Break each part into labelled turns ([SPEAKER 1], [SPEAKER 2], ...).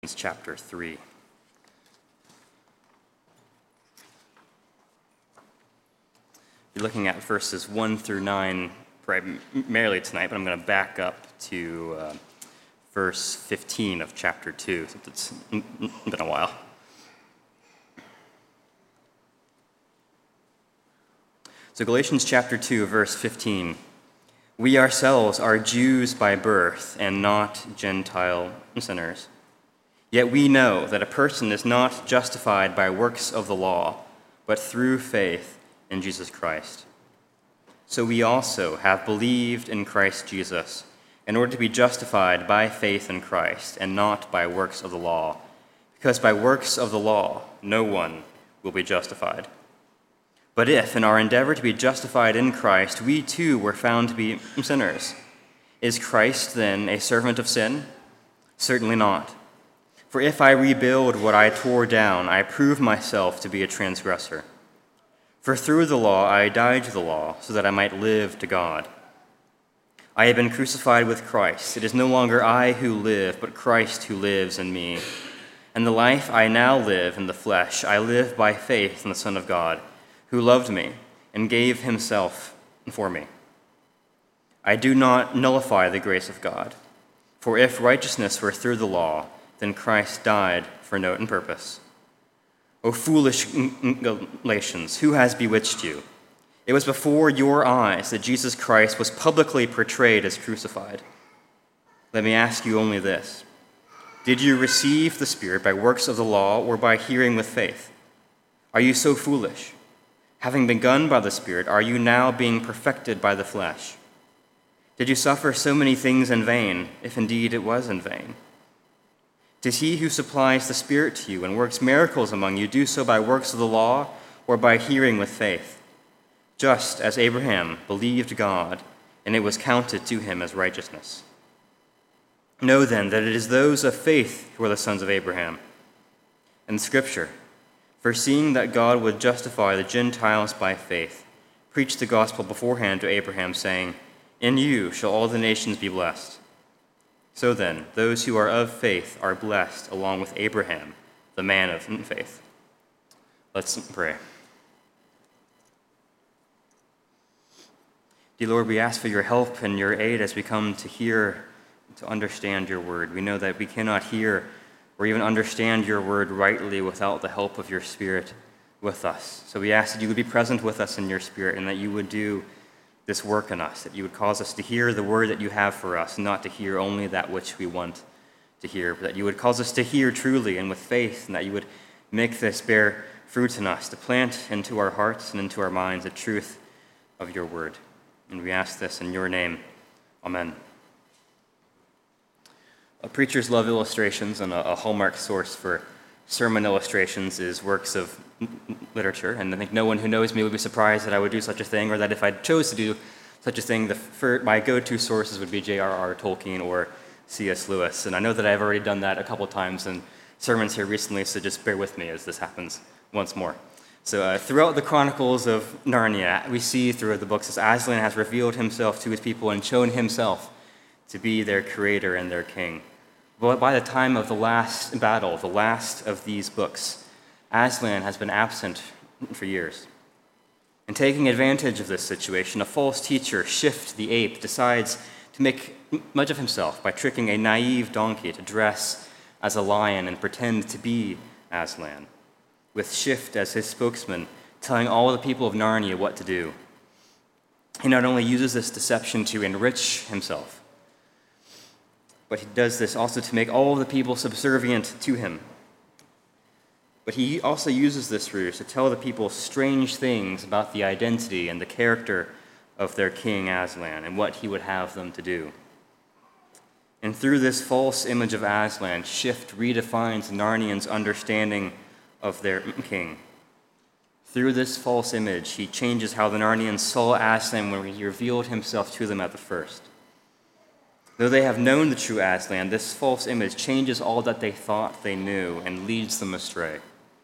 [SPEAKER 1] Chapter 3. You're looking at verses 1 through 9 primarily tonight, but I'm going to back up to verse 15 of chapter 2, since it's been a while. So Galatians chapter 2, verse 15. We ourselves are Jews by birth and not Gentile sinners. Yet we know that a person is not justified by works of the law, but through faith in Jesus Christ. So we also have believed in Christ Jesus, in order to be justified by faith in Christ, and not by works of the law, because by works of the law no one will be justified. But if, in our endeavor to be justified in Christ, we too were found to be sinners, is Christ then a servant of sin? Certainly not. For if I rebuild what I tore down, I prove myself to be a transgressor. For through the law I died to the law, so that I might live to God. I have been crucified with Christ. It is no longer I who live, but Christ who lives in me. And the life I now live in the flesh, I live by faith in the Son of God, who loved me and gave himself for me. I do not nullify the grace of God. For if righteousness were through the law, then Christ died for no purpose. O foolish Galatians, who has bewitched you? It was before your eyes that Jesus Christ was publicly portrayed as crucified. Let me ask you only this. Did you receive the Spirit by works of the law or by hearing with faith? Are you so foolish? Having begun by the Spirit, are you now being perfected by the flesh? Did you suffer so many things in vain, if indeed it was in vain? Does he who supplies the Spirit to you and works miracles among you do so by works of the law or by hearing with faith? Just as Abraham believed God, and it was counted to him as righteousness. Know then that it is those of faith who are the sons of Abraham. In Scripture, foreseeing that God would justify the Gentiles by faith, preached the gospel beforehand to Abraham, saying, In you shall all the nations be blessed. So then, those who are of faith are blessed along with Abraham, the man of faith. Let's pray. Dear Lord, we ask for your help and your aid as we come to hear, to understand your word. We know that we cannot hear or even understand your word rightly without the help of your Spirit with us. So we ask that you would be present with us in your Spirit and that you would do this work in us, that you would cause us to hear the word that you have for us, not to hear only that which we want to hear, but that you would cause us to hear truly and with faith, and that you would make this bear fruit in us, to plant into our hearts and into our minds the truth of your word. And we ask this in your name. Amen. Preachers love illustrations, and a hallmark source for sermon illustrations is works of literature, and I think no one who knows me would be surprised that I would do such a thing, or that if I chose to do such a thing, my go-to sources would be J.R.R. Tolkien or C.S. Lewis. And I know that I've already done that a couple times in sermons here recently, so just bear with me as this happens once more. So throughout the Chronicles of Narnia, we see through the books as Aslan has revealed himself to his people and shown himself to be their creator and their king. But by the time of the last battle, the last of these books, Aslan has been absent for years. And taking advantage of this situation, a false teacher, Shift the ape, decides to make much of himself by tricking a naive donkey to dress as a lion and pretend to be Aslan, with Shift as his spokesman, telling all the people of Narnia what to do. He not only uses this deception to enrich himself, but he does this also to make all the people subservient to him. But he also uses this ruse to tell the people strange things about the identity and the character of their king Aslan and what he would have them to do. And through this false image of Aslan, Shift redefines Narnians' understanding of their king. Through this false image, he changes how the Narnians saw Aslan when he revealed himself to them at the first. Though they have known the true Aslan, this false image changes all that they thought they knew and leads them astray.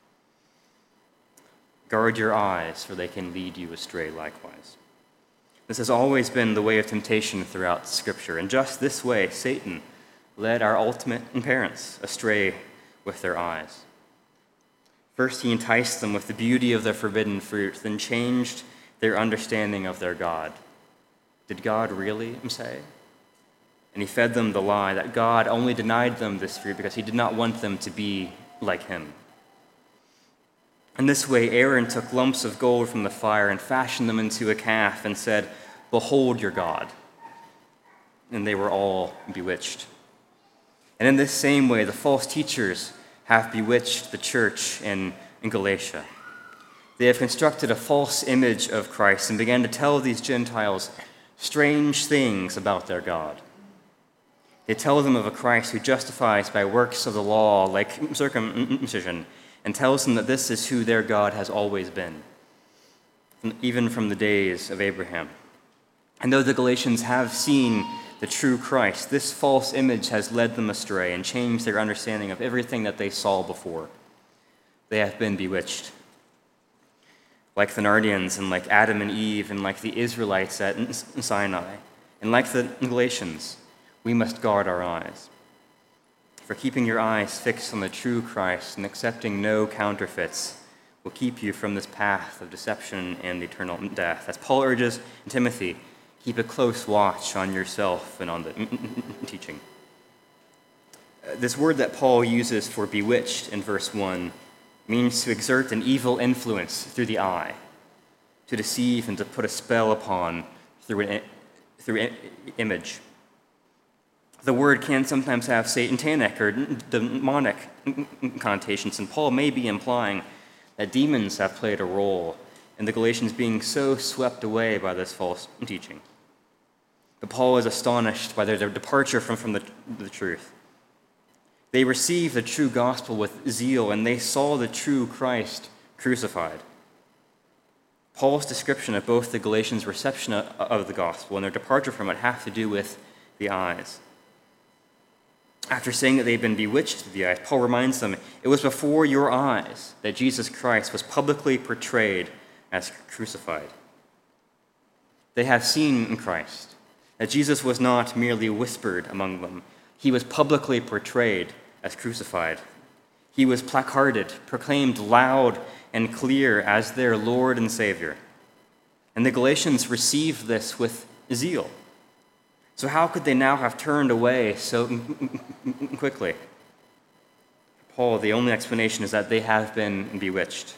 [SPEAKER 1] Guard your eyes, for they can lead you astray likewise. This has always been the way of temptation throughout Scripture. In just this way, Satan led our ultimate parents astray with their eyes. First, he enticed them with the beauty of the forbidden fruit, then changed their understanding of their God. Did God really say? And he fed them the lie that God only denied them this fruit because he did not want them to be like him. In this way, Aaron took lumps of gold from the fire and fashioned them into a calf and said, "Behold your God." And they were all bewitched. And in this same way, the false teachers have bewitched the church in Galatia. They have constructed a false image of Christ and began to tell these Gentiles strange things about their God. They tell them of a Christ who justifies by works of the law, like circumcision, and tells them that this is who their God has always been, even from the days of Abraham. And though the Galatians have seen the true Christ, this false image has led them astray and changed their understanding of everything that they saw before. They have been bewitched. Like the Narnians, and like Adam and Eve, and like the Israelites at Sinai, and like the Galatians, we must guard our eyes. For keeping your eyes fixed on the true Christ and accepting no counterfeits will keep you from this path of deception and eternal death. As Paul urges Timothy, keep a close watch on yourself and on the teaching. This word that Paul uses for bewitched in verse 1 means to exert an evil influence through the eye, to deceive and to put a spell upon through image. The word can sometimes have satanic or demonic connotations, and Paul may be implying that demons have played a role in the Galatians being so swept away by this false teaching. But Paul is astonished by their departure from the truth. They received the true gospel with zeal, and they saw the true Christ crucified. Paul's description of both the Galatians' reception of the gospel and their departure from it have to do with the eyes. After saying that they've been bewitched through the eyes, Paul reminds them, it was before your eyes that Jesus Christ was publicly portrayed as crucified. They have seen in Christ that Jesus was not merely whispered among them. He was publicly portrayed as crucified. He was placarded, proclaimed loud and clear as their Lord and Savior. And the Galatians received this with zeal. So how could they now have turned away so quickly? Paul, the only explanation is that they have been bewitched.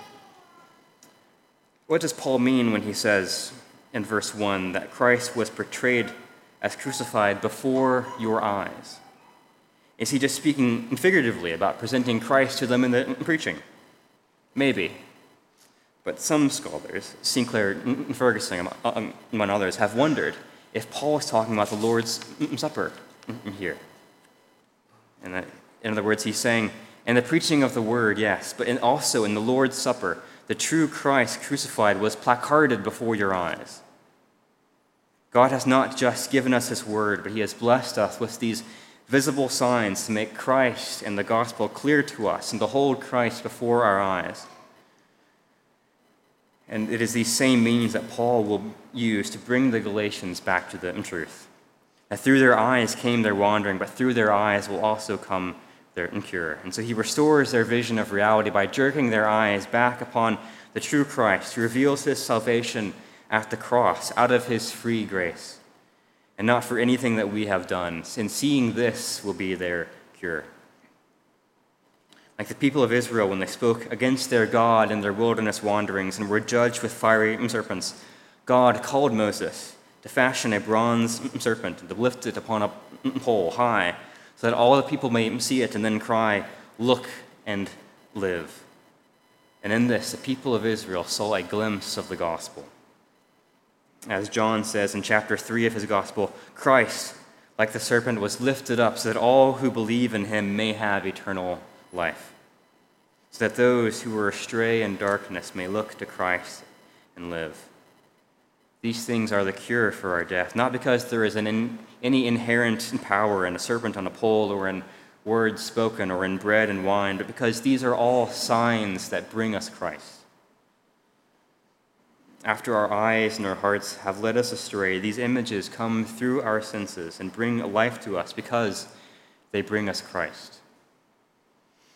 [SPEAKER 1] What does Paul mean when he says in verse 1 that Christ was portrayed as crucified before your eyes? Is he just speaking figuratively about presenting Christ to them in the preaching? Maybe. But some scholars, Sinclair and Ferguson, among others, have wondered if Paul is talking about the Lord's Supper here. And in other words, he's saying, in the preaching of the word, yes, but also in the Lord's Supper, the true Christ crucified was placarded before your eyes. God has not just given us his word, but he has blessed us with these visible signs to make Christ and the gospel clear to us and to hold Christ before our eyes. And it is these same means that Paul will use to bring the Galatians back to the truth. That through their eyes came their wandering, but through their eyes will also come their cure. And so he restores their vision of reality by jerking their eyes back upon the true Christ, who reveals his salvation at the cross out of his free grace, and not for anything that we have done. And seeing this will be their cure. Like the people of Israel when they spoke against their God in their wilderness wanderings and were judged with fiery serpents, God called Moses to fashion a bronze serpent and to lift it upon a pole high so that all the people may see it and then cry, "Look and live." And in this, the people of Israel saw a glimpse of the gospel. As John says in chapter 3 of his gospel, Christ, like the serpent, was lifted up so that all who believe in him may have eternal life, so that those who were astray in darkness may look to Christ and live. These things are the cure for our death, not because there is any inherent power in a serpent on a pole or in words spoken or in bread and wine, but because these are all signs that bring us Christ. After our eyes and our hearts have led us astray, these images come through our senses and bring life to us because they bring us Christ.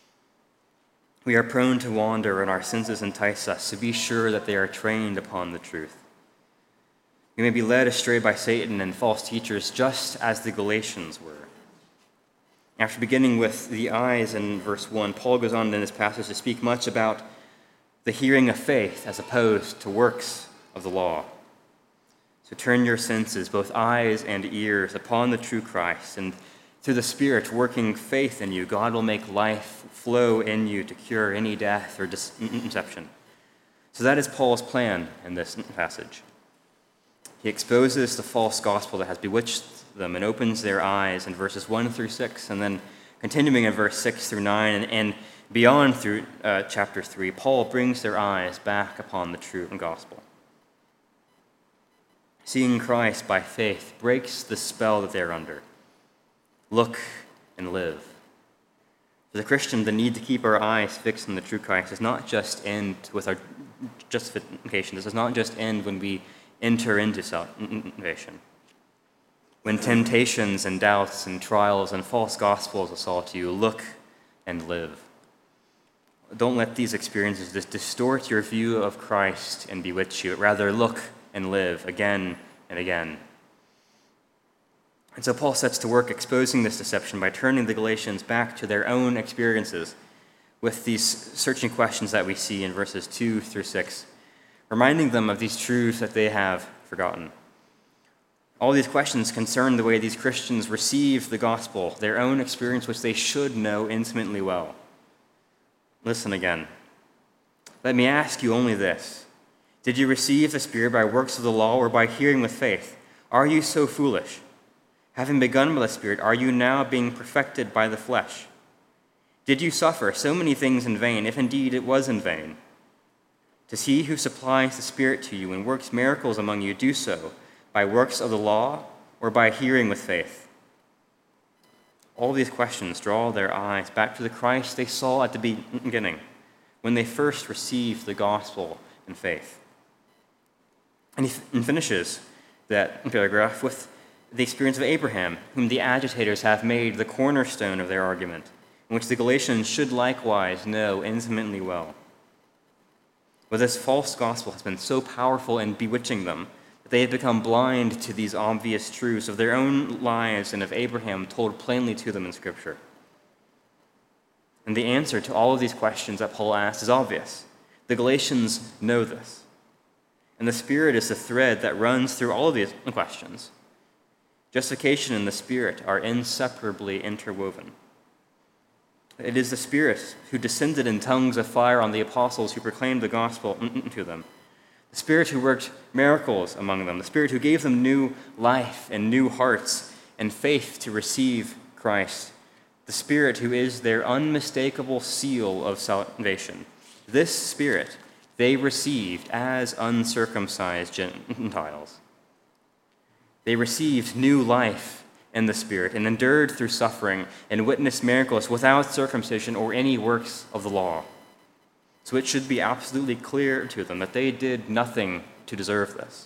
[SPEAKER 1] We are prone to wander, and our senses entice us, so be sure that they are trained upon the truth. We may be led astray by Satan and false teachers, just as the Galatians were. After beginning with the eyes in verse 1, Paul goes on in this passage to speak much about the hearing of faith as opposed to works of the law. So turn your senses, both eyes and ears, upon the true Christ, and through the Spirit working faith in you, God will make life flow in you to cure any death or deception. So that is Paul's plan in this passage. He exposes the false gospel that has bewitched them and opens their eyes in verses 1 through 6, and then continuing in verse 6 through 9 and beyond through chapter 3, Paul brings their eyes back upon the true gospel. Seeing Christ by faith breaks the spell that they're under. Look and live. For the Christian, the need to keep our eyes fixed on the true Christ does not just end with our justification. This does not just end when we enter into salvation. When temptations and doubts and trials and false gospels assault you, look and live. Don't let these experiences distort your view of Christ and bewitch you. Rather, look and live again and again. And so Paul sets to work exposing this deception by turning the Galatians back to their own experiences with these searching questions that we see in verses 2 through 6, reminding them of these truths that they have forgotten. All these questions concern the way these Christians receive the gospel, their own experience which they should know intimately well. Listen again. Let me ask you only this. Did you receive the Spirit by works of the law or by hearing with faith? Are you so foolish? Having begun by the Spirit, are you now being perfected by the flesh? Did you suffer so many things in vain, if indeed it was in vain? Does he who supplies the Spirit to you and works miracles among you do so by works of the law or by hearing with faith? All these questions draw their eyes back to the Christ they saw at the beginning, when they first received the gospel in faith. And he finishes that paragraph with the experience of Abraham, whom the agitators have made the cornerstone of their argument, in which the Galatians should likewise know intimately well. But this false gospel has been so powerful in bewitching them that they have become blind to these obvious truths of their own lives and of Abraham told plainly to them in Scripture. And the answer to all of these questions that Paul asks is obvious. The Galatians know this. And the Spirit is the thread that runs through all of these questions. Justification and the Spirit are inseparably interwoven. It is the Spirit who descended in tongues of fire on the apostles who proclaimed the gospel to them. The Spirit who worked miracles among them. The Spirit who gave them new life and new hearts and faith to receive Christ. The Spirit who is their unmistakable seal of salvation. This Spirit they received as uncircumcised Gentiles. They received new life in the Spirit and endured through suffering and witnessed miracles without circumcision or any works of the law. So it should be absolutely clear to them that they did nothing to deserve this.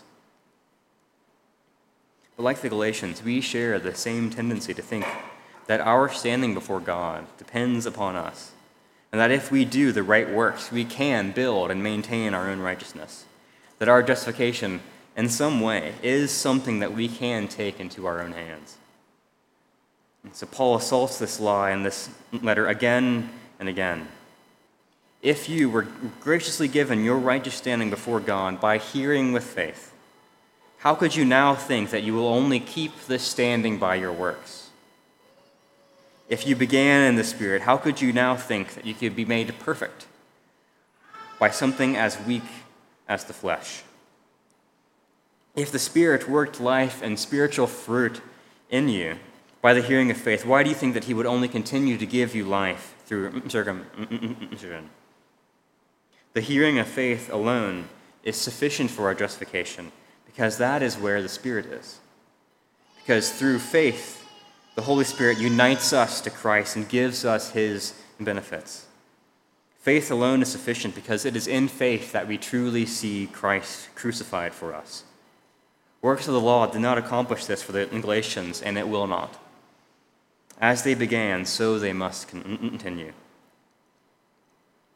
[SPEAKER 1] But like the Galatians, we share the same tendency to think that our standing before God depends upon us, and that if we do the right works, we can build and maintain our own righteousness, that our justification in some way is something that we can take into our own hands. And so Paul assaults this lie in this letter again and again. If you were graciously given your righteous standing before God by hearing with faith, how could you now think that you will only keep this standing by your works? If you began in the Spirit, how could you now think that you could be made perfect by something as weak as the flesh? If the Spirit worked life and spiritual fruit in you by the hearing of faith, why do you think that he would only continue to give you life through circumcision? The hearing of faith alone is sufficient for our justification, because that is where the Spirit is. Because through faith, the Holy Spirit unites us to Christ and gives us his benefits. Faith alone is sufficient because it is in faith that we truly see Christ crucified for us. Works of the law did not accomplish this for the Galatians, and it will not. As they began, so they must continue.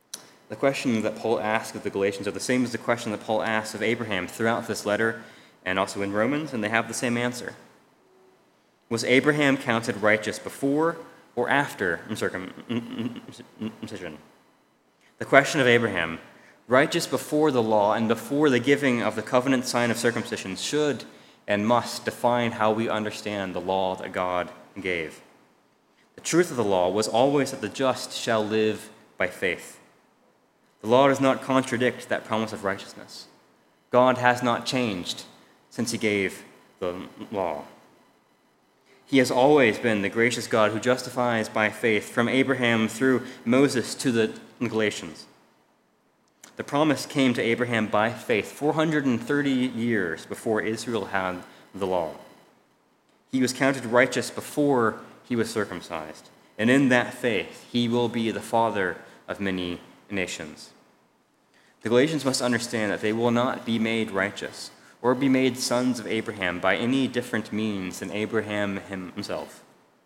[SPEAKER 1] The questions that Paul asks of the Galatians are the same as the question that Paul asks of Abraham throughout this letter and also in Romans, and they have the same answer. Was Abraham counted righteous before or after circumcision? The question of Abraham, righteous before the law and before the giving of the covenant sign of circumcision, should and must define how we understand the law that God gave. The truth of the law was always that the just shall live by faith. The law does not contradict that promise of righteousness. God has not changed since he gave the law. He has always been the gracious God who justifies by faith from Abraham through Moses to the Galatians. The promise came to Abraham by faith 430 years before Israel had the law. He was counted righteous before he was circumcised, and in that faith he will be the father of many nations. The Galatians must understand that they will not be made righteous or be made sons of Abraham by any different means than Abraham himself.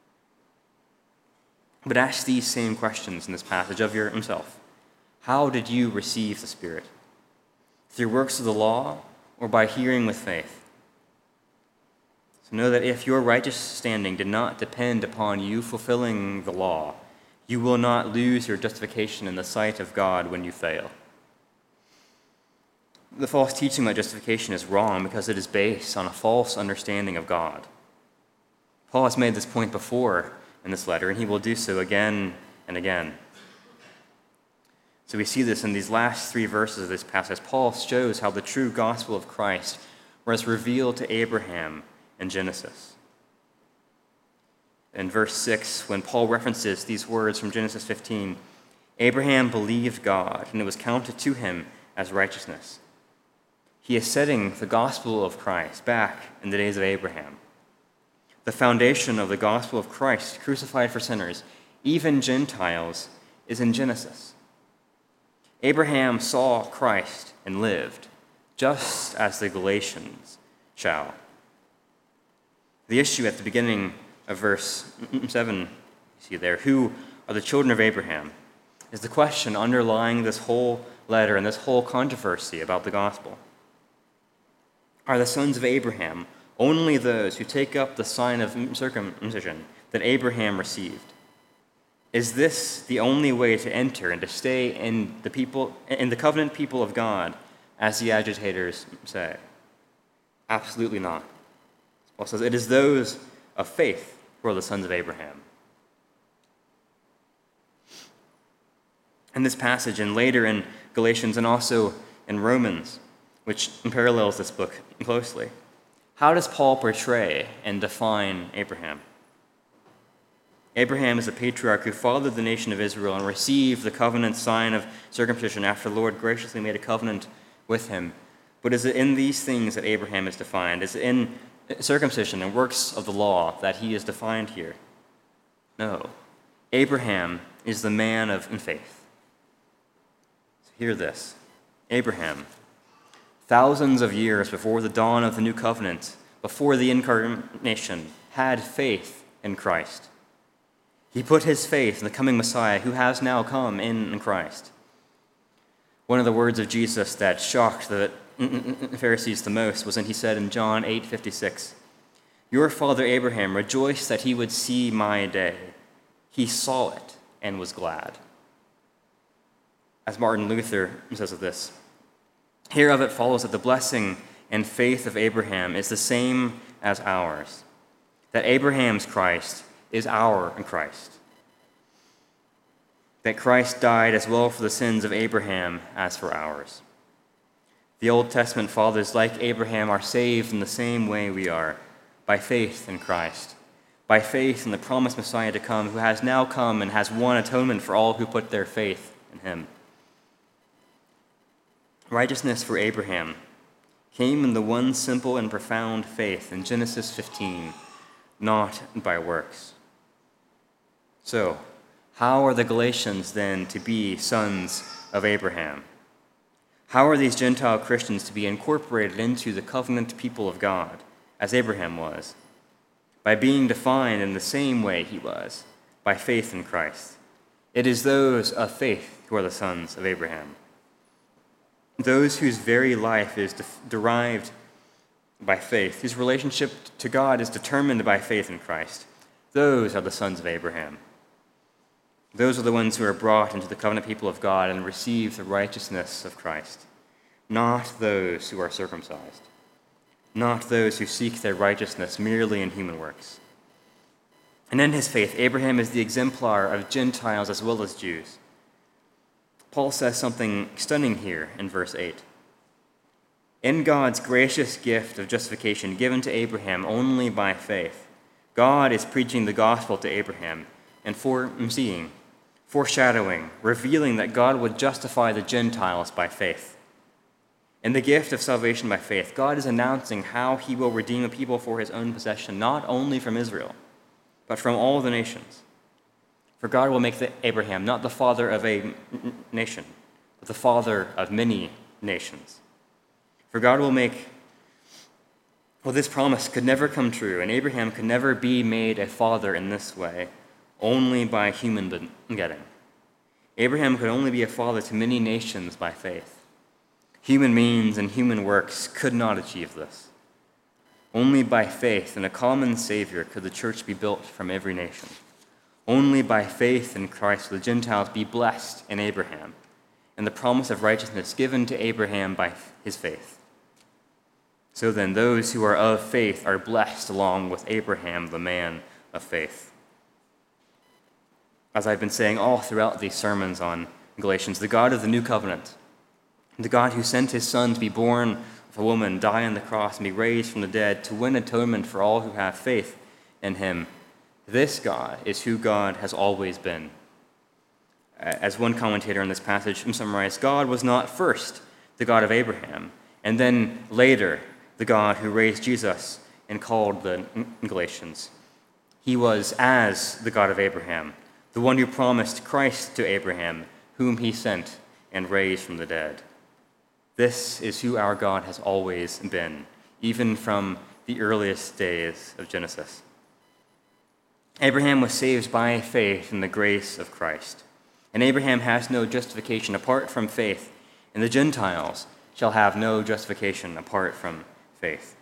[SPEAKER 1] But ask these same questions in this passage of yourself. How did you receive the Spirit? Through works of the law or by hearing with faith? So know that if your righteous standing did not depend upon you fulfilling the law, you will not lose your justification in the sight of God when you fail. The false teaching about justification is wrong because it is based on a false understanding of God. Paul has made this point before in this letter, and he will do so again and again. So we see this in these last 3 verses of this passage. Paul shows how the true gospel of Christ was revealed to Abraham in Genesis. In verse 6, when Paul references these words from Genesis 15, Abraham believed God, and it was counted to him as righteousness. He is setting the gospel of Christ back in the days of Abraham. The foundation of the gospel of Christ, crucified for sinners, even Gentiles, is in Genesis. Abraham saw Christ and lived, just as the Galatians shall. The issue at the beginning of verse 7, you see there, who are the children of Abraham, is the question underlying this whole letter and this whole controversy about the gospel. Are the sons of Abraham only those who take up the sign of circumcision that Abraham received? Is this the only way to enter and to stay in the covenant people of God, as the agitators say? Absolutely not. Paul says it is those of faith who are the sons of Abraham. In this passage, and later in Galatians and also in Romans, which parallels this book closely, how does Paul portray and define Abraham? Abraham is a patriarch who fathered the nation of Israel and received the covenant sign of circumcision after the Lord graciously made a covenant with him. But is it in these things that Abraham is defined? Is it in circumcision and works of the law that he is defined here? No. Abraham is the man of faith. So hear this. Abraham, thousands of years before the dawn of the new covenant, before the incarnation, had faith in Christ. He put his faith in the coming Messiah who has now come in Christ. One of the words of Jesus that shocked the Pharisees the most was when he said in John 8:56, "Your father Abraham rejoiced that he would see my day. He saw it and was glad." As Martin Luther says of this, hereof it follows that the blessing and faith of Abraham is the same as ours, that Abraham's Christ is our Christ, that Christ died as well for the sins of Abraham as for ours. The Old Testament fathers, like Abraham, are saved in the same way we are, by faith in Christ, by faith in the promised Messiah to come, who has now come and has won atonement for all who put their faith in him. Righteousness for Abraham came in the one simple and profound faith in Genesis 15, not by works. So, how are the Galatians then to be sons of Abraham? How are these Gentile Christians to be incorporated into the covenant people of God, as Abraham was? By being defined in the same way he was, by faith in Christ. It is those of faith who are the sons of Abraham. Those whose very life is derived by faith, whose relationship to God is determined by faith in Christ, those are the sons of Abraham. Those are the ones who are brought into the covenant people of God and receive the righteousness of Christ, not those who are circumcised, not those who seek their righteousness merely in human works. And in his faith, Abraham is the exemplar of Gentiles as well as Jews. Paul says something stunning here in verse 8. In God's gracious gift of justification given to Abraham only by faith, God is preaching the gospel to Abraham and foreshadowing, revealing that God would justify the Gentiles by faith. In the gift of salvation by faith, God is announcing how he will redeem a people for his own possession, not only from Israel, but from all the nations. For God will make Abraham not the father of a nation, but the father of many nations. For God will make, this promise could never come true, and Abraham could never be made a father in this way, only by human begetting. Abraham could only be a father to many nations by faith. Human means and human works could not achieve this. Only by faith in a common Savior could the church be built from every nation. Only by faith in Christ will the Gentiles be blessed in Abraham, and the promise of righteousness given to Abraham by his faith. So then, those who are of faith are blessed along with Abraham, the man of faith. As I've been saying all throughout these sermons on Galatians, the God of the new covenant, the God who sent his Son to be born of a woman, die on the cross, and be raised from the dead to win atonement for all who have faith in him, this God is who God has always been. As one commentator in this passage summarized, God was not first the God of Abraham, and then later the God who raised Jesus and called the Galatians. He was as the God of Abraham, the one who promised Christ to Abraham, whom he sent and raised from the dead. This is who our God has always been, even from the earliest days of Genesis. Abraham was saved by faith in the grace of Christ. And Abraham has no justification apart from faith, and the Gentiles shall have no justification apart from faith.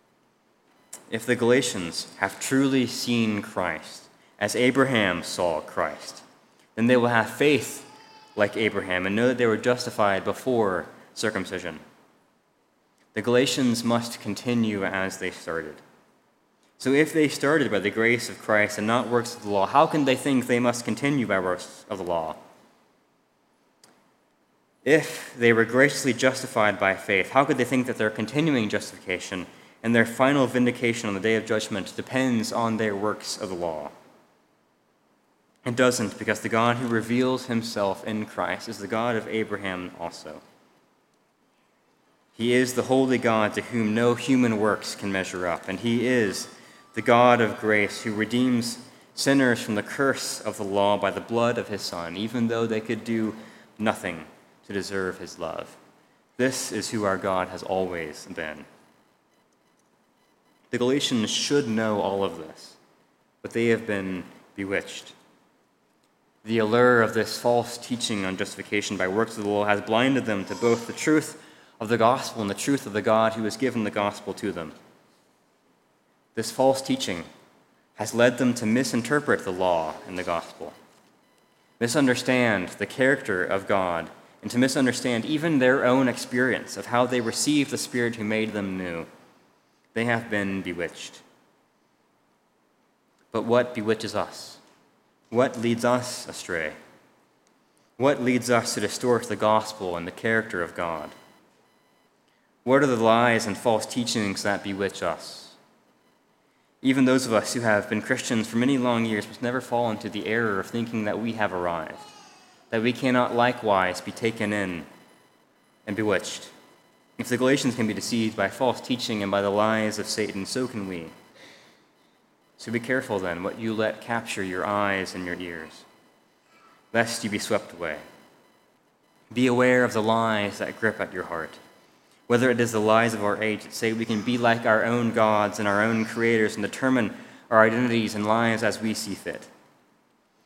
[SPEAKER 1] If the Galatians have truly seen Christ as Abraham saw Christ, then they will have faith like Abraham and know that they were justified before circumcision. The Galatians must continue as they started. So if they started by the grace of Christ and not works of the law, how can they think they must continue by works of the law? If they were graciously justified by faith, how could they think that their continuing justification and their final vindication on the day of judgment depends on their works of the law? It doesn't, because the God who reveals himself in Christ is the God of Abraham also. He is the holy God to whom no human works can measure up, and he is the God of grace who redeems sinners from the curse of the law by the blood of his Son, even though they could do nothing to deserve his love. This is who our God has always been. The Galatians should know all of this, but they have been bewitched. The allure of this false teaching on justification by works of the law has blinded them to both the truth of the gospel and the truth of the God who has given the gospel to them. This false teaching has led them to misinterpret the law and the gospel, misunderstand the character of God, and to misunderstand even their own experience of how they received the Spirit who made them new. They have been bewitched. But what bewitches us? What leads us astray? What leads us to distort the gospel and the character of God? What are the lies and false teachings that bewitch us? Even those of us who have been Christians for many long years must never fall into the error of thinking that we have arrived, that we cannot likewise be taken in and bewitched. If the Galatians can be deceived by false teaching and by the lies of Satan, so can we. So be careful then what you let capture your eyes and your ears, lest you be swept away. Be aware of the lies that grip at your heart, whether it is the lies of our age that say we can be like our own gods and our own creators and determine our identities and lives as we see fit,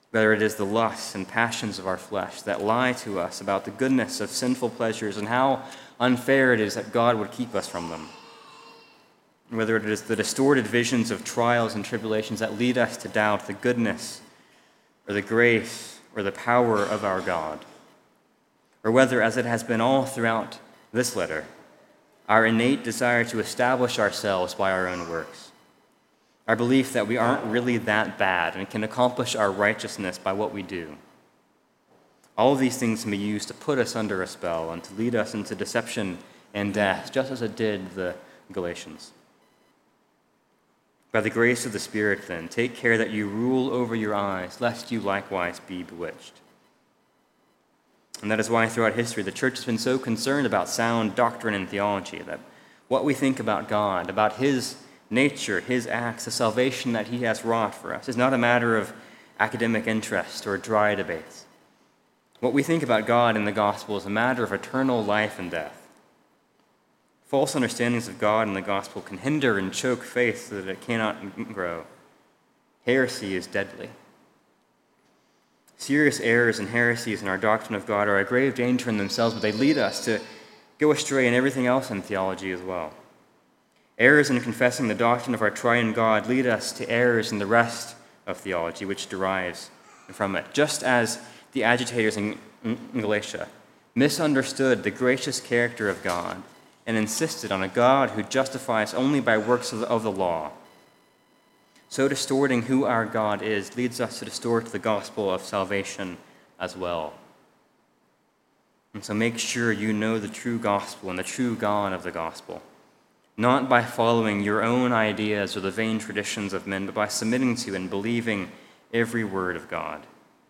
[SPEAKER 1] whether it is the lusts and passions of our flesh that lie to us about the goodness of sinful pleasures and how unfair it is that God would keep us from them, whether it is the distorted visions of trials and tribulations that lead us to doubt the goodness or the grace or the power of our God, or whether, as it has been all throughout this letter, our innate desire to establish ourselves by our own works, our belief that we aren't really that bad and can accomplish our righteousness by what we do. All of these things can be used to put us under a spell and to lead us into deception and death, just as it did the Galatians. By the grace of the Spirit, then, take care that you rule over your eyes, lest you likewise be bewitched. And that is why throughout history the church has been so concerned about sound doctrine and theology, that what we think about God, about his nature, his acts, the salvation that he has wrought for us, is not a matter of academic interest or dry debates. What we think about God in the gospel is a matter of eternal life and death. False understandings of God in the gospel can hinder and choke faith so that it cannot grow. Heresy is deadly. Serious errors and heresies in our doctrine of God are a grave danger in themselves, but they lead us to go astray in everything else in theology as well. Errors in confessing the doctrine of our triune God lead us to errors in the rest of theology, which derives from it, just as the agitators in Galatia misunderstood the gracious character of God and insisted on a God who justifies only by works of the law. So distorting who our God is leads us to distort the gospel of salvation as well. And so make sure you know the true gospel and the true God of the gospel, not by following your own ideas or the vain traditions of men, but by submitting to and believing every word of God.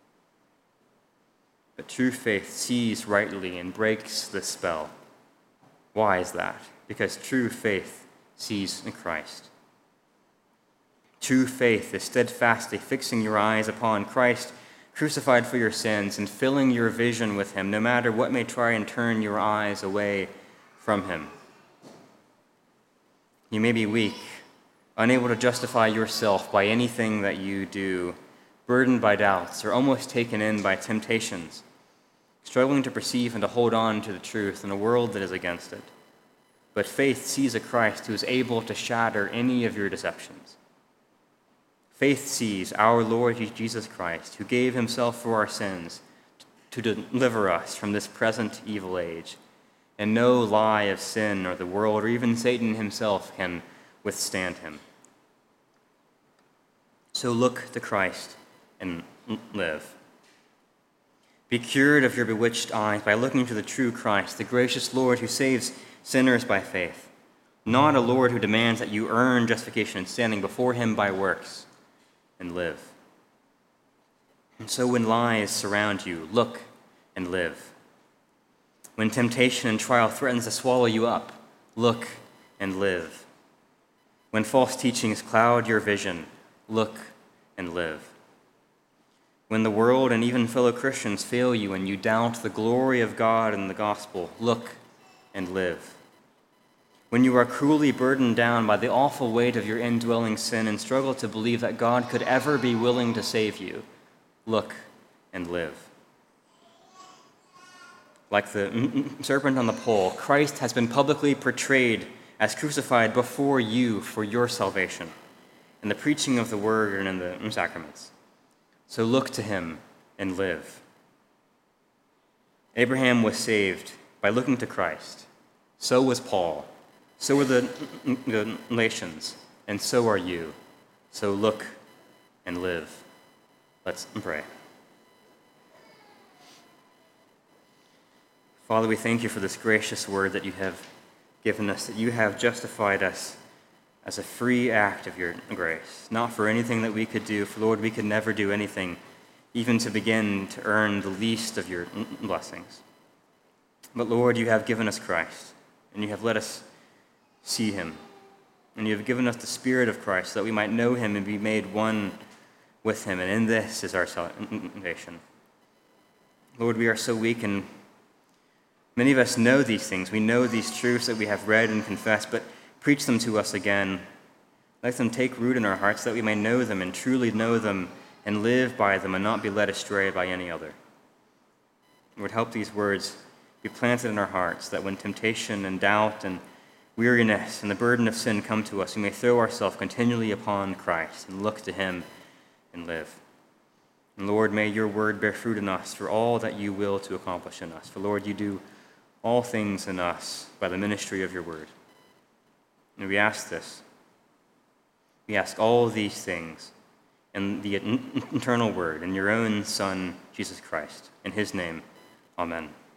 [SPEAKER 1] But true faith sees rightly and breaks the spell. Why is that? Because true faith sees in Christ. True faith is steadfastly fixing your eyes upon Christ, crucified for your sins, and filling your vision with him, no matter what may try and turn your eyes away from him. You may be weak, unable to justify yourself by anything that you do, burdened by doubts, or almost taken in by temptations, struggling to perceive and to hold on to the truth in a world that is against it. But faith sees a Christ who is able to shatter any of your deceptions. Faith sees our Lord Jesus Christ, who gave himself for our sins to deliver us from this present evil age, and no lie of sin or the world or even Satan himself can withstand him. So look to Christ and live. Be cured of your bewitched eyes by looking to the true Christ, the gracious Lord who saves sinners by faith, not a Lord who demands that you earn justification and standing before him by works, and live. And so when lies surround you, look and live. When temptation and trial threatens to swallow you up, look and live. When false teachings cloud your vision, look and live. When the world and even fellow Christians fail you and you doubt the glory of God and the gospel, look and live. When you are cruelly burdened down by the awful weight of your indwelling sin and struggle to believe that God could ever be willing to save you, look and live. Like the serpent on the pole, Christ has been publicly portrayed as crucified before you for your salvation, in the preaching of the word and in the sacraments. So look to him and live. Abraham was saved by looking to Christ. So was Paul. So were the Galatians, and so are you. So look and live. Let's pray. Father, we thank you for this gracious word that you have given us, that you have justified us as a free act of your grace, not for anything that we could do, for Lord, we could never do anything, even to begin to earn the least of your blessings. But Lord, you have given us Christ, and you have let us see him. And you have given us the Spirit of Christ so that we might know him and be made one with him. And in this is our salvation. Lord, we are so weak, and many of us know these things. We know these truths that we have read and confessed, but preach them to us again. Let them take root in our hearts so that we may know them and truly know them and live by them and not be led astray by any other. Lord, help these words be planted in our hearts, that when temptation and doubt and weariness and the burden of sin come to us, we may throw ourselves continually upon Christ and look to him and live. And Lord, may your word bear fruit in us for all that you will to accomplish in us. For Lord, you do all things in us by the ministry of your word. And we ask this. We ask all these things in the eternal word, in your own Son, Jesus Christ. In his name, amen.